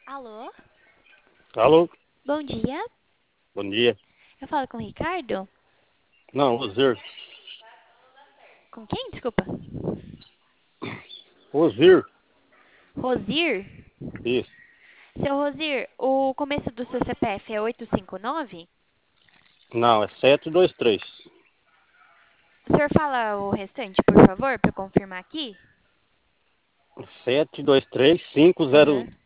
Alô? Alô, Bom dia. bom dia. Eu falo com o Ricardo? Não, Ozir. Com quem? Desculpa. Ozir, Rosir? isso. Seu Rosir, o começo do seu CPF é 859? Não, é 723. O senhor fala o restante, por favor, para eu confirmar aqui? 723 5003 Aham.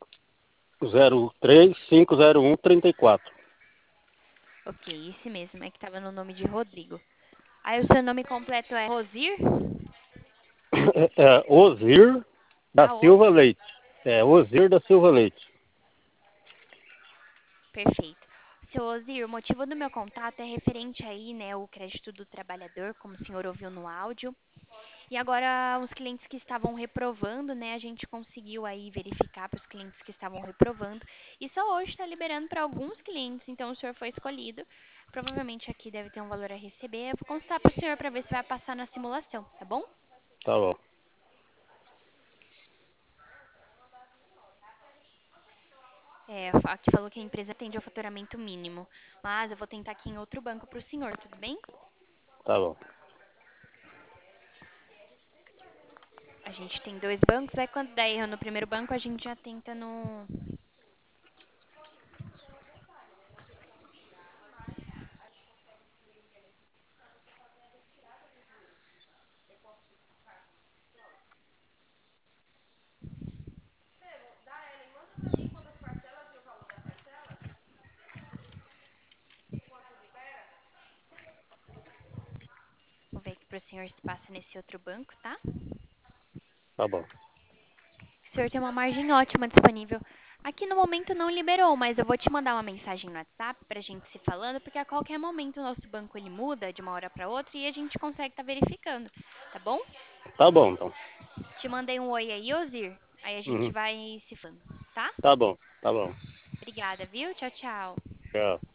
501 34. Ok, esse mesmo, é que estava no nome de Rodrigo. Aí o seu nome completo é Rosir? É Ozir da Ah, Silva Osir. Leite. É Ozir da Silva Leite. Perfeito. Seu Osir, o motivo do meu contato é referente aí, né, o crédito do trabalhador, como o senhor ouviu no áudio. E agora, os clientes que estavam reprovando, né, a gente conseguiu aí verificar para os clientes que estavam reprovando. E só hoje está liberando para alguns clientes, então o senhor foi escolhido. Provavelmente aqui deve ter um valor a receber. Eu vou constar para o senhor para ver se vai passar na simulação, tá bom? Tá bom, É, aqui falou que a empresa atende ao faturamento mínimo, mas eu vou tentar aqui em outro banco para o senhor, tudo bem? tá bom. A gente tem dois bancos, aí quando der erro no primeiro banco, a gente já tenta no. Vou ver aqui para o senhor se passa nesse outro banco, tá? Tá bom, O senhor tem uma margem ótima disponível. Aqui no momento não liberou, mas eu vou te mandar uma mensagem no WhatsApp pra gente se falando, porque a qualquer momento o nosso banco ele muda de uma hora para outra e a gente consegue estar verificando, tá bom? tá bom, então. Te mandei um oi aí, Ozir. Aí a gente Uhum. vai se falando, tá? Tá bom, tá bom. Obrigada, viu? Tchau, tchau. Tchau.